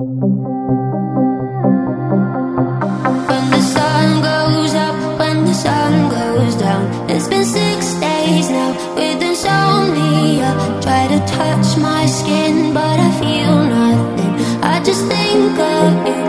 When the sun goes up, when the sun goes down. It's been 6 days now with insomnia. Try to touch my skin, but I feel nothing. I just think of you.